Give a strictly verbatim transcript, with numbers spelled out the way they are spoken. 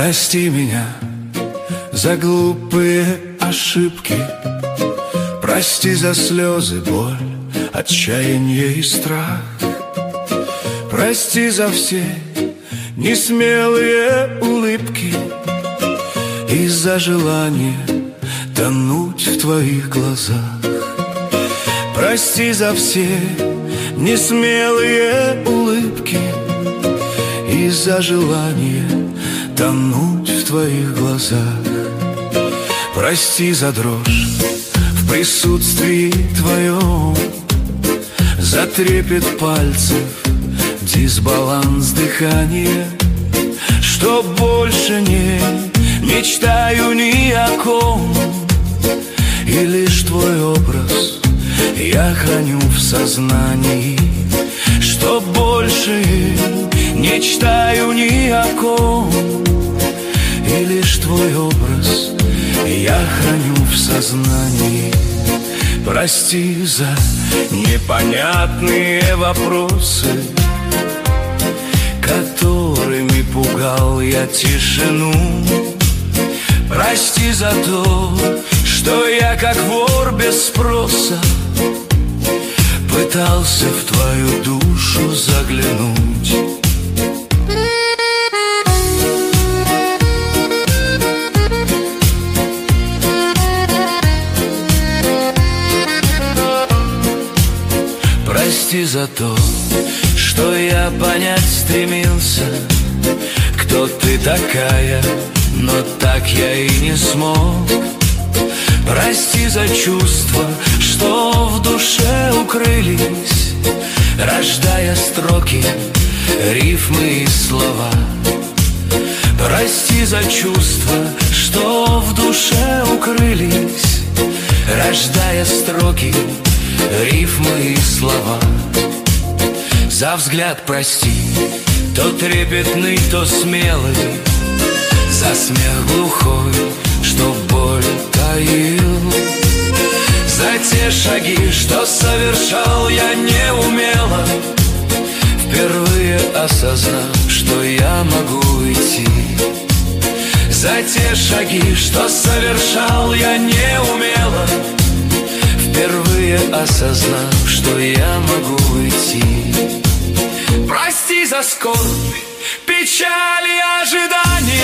Прости меня за глупые ошибки, прости за слезы, боль, отчаяние и страх. Прости за все несмелые улыбки и за желание тонуть в твоих глазах. Прости за все несмелые улыбки и за желание тонуть в твоих глазах. Прости за дрожь в присутствии твоем, за трепет пальцев, дисбаланс дыхания, что больше не мечтаю ни о ком, и лишь твой образ я храню в сознании, что больше не мечтаю ни о ком, и лишь твой образ я храню в сознании. Прости за непонятные вопросы, которыми пугал я тишину. Прости за то, что я как вор без спроса пытался в твою душу заглянуть. Прости за то, что я понять стремился, кто ты такая, но так я и не смог. Прости за чувства, что в душе укрылись, рождая строки, рифмы и слова. Прости за чувства, что в душе укрылись, рождая строки, рифмы и слова. За взгляд прости, то трепетный, то смелый, за смех глухой, что боль таил, за те шаги, что совершал я неумело, впервые осознав, что я могу идти. За те шаги, что совершал я неумело, впервые осознав, что я могу идти. Прости за скорбь, печаль и ожидание,